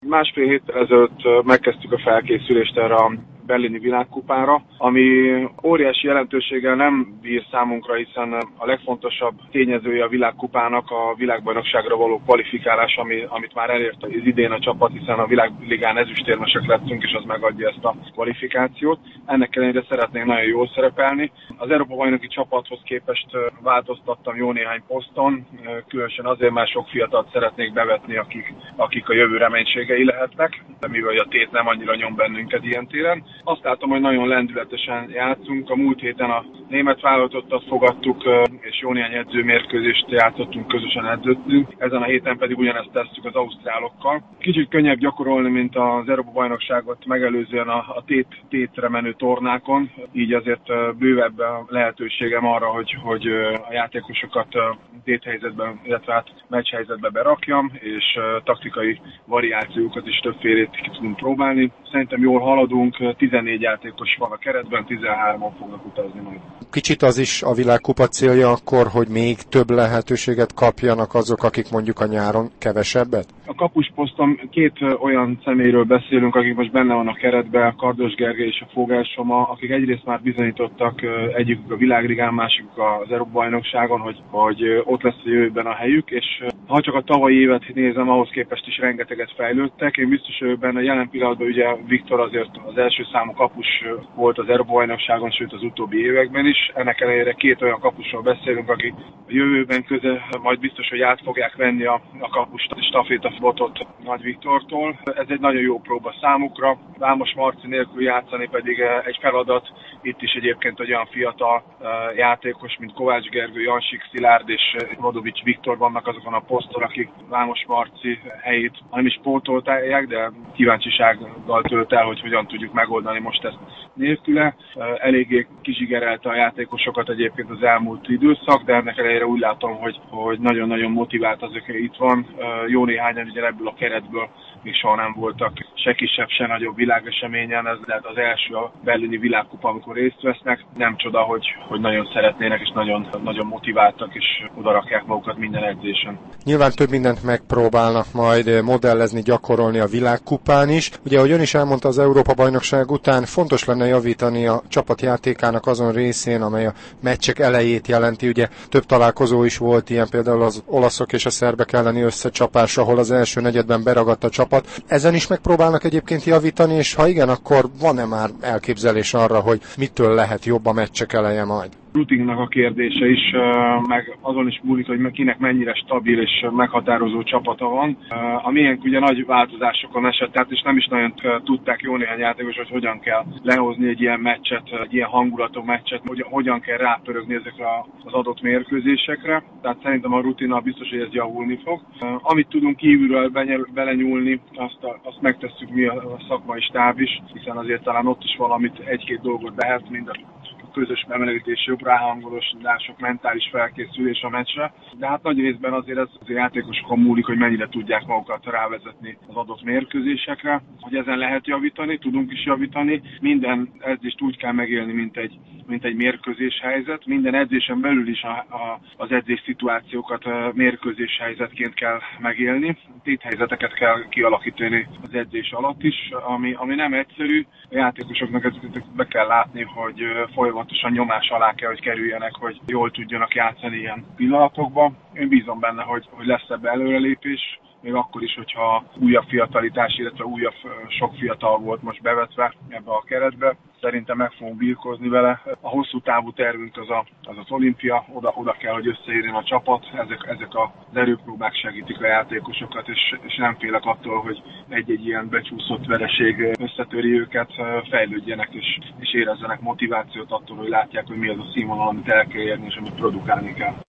Másfél héttel ezelőtt megkezdtük a felkészülést erre a berlini világkupára, ami óriási jelentőséggel nem bír számunkra, hiszen a legfontosabb tényezője a világkupának a világbajnokságra való kvalifikálás, amit már elért az idén a csapat, hiszen a világligán ezüstérmesek lettünk, és az megadja ezt a kvalifikációt. Ennek ellenére szeretnénk nagyon jól szerepelni. Az Európa-bajnoki csapathoz képest változtattam jó néhány poszton, különösen azért, mert sok fiatalt szeretnék bevetni, akik a jövő reménységei lehetnek, de mivel a tét nem annyira nyom bennünket ilyen téren. Azt látom, hogy nagyon lendületesen játszunk. A múlt héten a német válogatottat fogadtuk, és jó néhány edzőmérkőzést játszottunk, közösen edződtünk. Ezen a héten pedig ugyanezt tesszük az ausztrálokkal. Kicsit könnyebb gyakorolni, mint az Európa-bajnokságot megelőzően a tétre menő tornákon, így azért bővebb a lehetőségem arra, hogy a játékosokat téthelyzetben, illetve hát meccshelyzetbe berakjam, és taktikai variációkat is többfélét ki tudunk próbálni. Szerintem jól haladunk, 14 játékos van a keretben, 13-an fognak utazni majd. Kicsit az is a világkupa célja akkor, hogy még több lehetőséget kapjanak azok, akik mondjuk a nyáron kevesebbet? A kapusposzton két olyan személyről beszélünk, akik most benne van a keretben, Kardos Gergely és a Fogel Soma, akik egyrészt már bizonyítottak, egyikük a világligán, másikuk az Európa-bajnokságon, hogy ott lesz a jövőben a helyük, és ha csak a tavalyi évet nézem, ahhoz képest is rengeteget fejlődtek. Én biztos vagyok benne, jelen pillanatban ugye Viktor azért az első számú kapus volt az Európa-bajnokságon, sőt az utóbbi években is. Ennek ellenére két olyan kapusról beszélünk, akik a jövőben majd biztos, hogy át fogják venni a kapus stafétabotot Nagy Viktortól. Ez egy nagyon jó próba számukra. Vámos Marci nélkül játszani pedig egy feladat. Itt is egyébként egy olyan fiatal játékos, mint Kovács Gergő, Jansik Szilárd és Rodovics Viktor vannak azokon a poszton, akik Vámos Marci helyét nem is pótolták, de kíváncsisággal tölt el, hogy hogyan tudjuk megoldani most ezt nélküle. Eléggé kizsigerelte a játékosokat egyébként az elmúlt időszak, de ennek ellenére úgy látom, hogy nagyon-nagyon motivált azok, hogy itt van. Jó néhányan ugye ebből a keretből még soha nem voltak se kisebb, se nagyobb világeseményen. Ez lehet az első a berlini világkupa, amikor részt vesznek. Nem csoda, hogy nagyon szeretnének, és nagyon, nagyon motiváltak, és odarakják magukat minden edzésen. Nyilván több mindent megpróbálnak majd modellezni, gyakorolni a világkupán is. Ugye, ahogy ön is elmondta, az Európa-bajnokság után fontos lenne javítani a csapatjátékának azon részén, amely a meccsek elejét jelenti. Ugye több találkozó is volt ilyen, például az olaszok és a szerbek elleni összecsapás, ahol az első negyedben beragadt a csapat. Ezen is megpróbálnak egyébként javítani, és ha igen, akkor van-e már elképzelés arra, hogy mitől lehet jobb a meccsek eleje majd? Rutinnak a kérdése is, meg azon is múlik, hogy kinek mennyire stabil és meghatározó csapata van. A miénk ugye nagy változásokon esett, tehát és nem is nagyon tudták jó néhány játékos, hogy hogyan kell lehozni egy ilyen meccset, egy ilyen hangulatú meccset, hogyan kell rápörögni ezekre az adott mérkőzésekre. Tehát szerintem a rutinnal biztos, hogy ez javulni fog. Amit tudunk kívülről belenyúlni, azt megtesszük mi a szakmai stáb is, hiszen azért talán ott is valamit, egy-két dolgot lehet, mind a közös bemelegítés, jobb ráhangolódások, mentális felkészülés a meccsre. De hát nagy részben azért ez a játékosokon múlik, hogy mennyire tudják magukat rávezetni az adott mérkőzésekre. Hogy ezen lehet javítani, tudunk is javítani. Minden edzést úgy kell megélni, mint egy mérkőzés helyzet. Minden edzésen belül is az edzés szituációkat mérkőzés helyzetként kell megélni. Téthelyzeteket kell kialakítani az edzés alatt is, ami nem egyszerű. A játékosoknak ezt be kell látni, hogy folyamatosan nyomás alá kell, hogy kerüljenek, hogy jól tudjanak játszani ilyen pillanatokban. Én bízom benne, hogy lesz ebbe előrelépés, még akkor is, hogyha újabb fiatalitás, illetve újabb sok fiatal volt most bevetve ebbe a keretbe. Szerintem meg fogunk birkózni vele. A hosszú távú tervünk az olimpia, oda kell, hogy összeérjen a csapat. Ezek az erőpróbák segítik a játékosokat, és nem félek attól, hogy egy-egy ilyen becsúszott vereség összetöri őket, fejlődjenek és érezzenek motivációt attól, hogy látják, hogy mi az a színvonal, amit el kell érni és amit produkálni kell.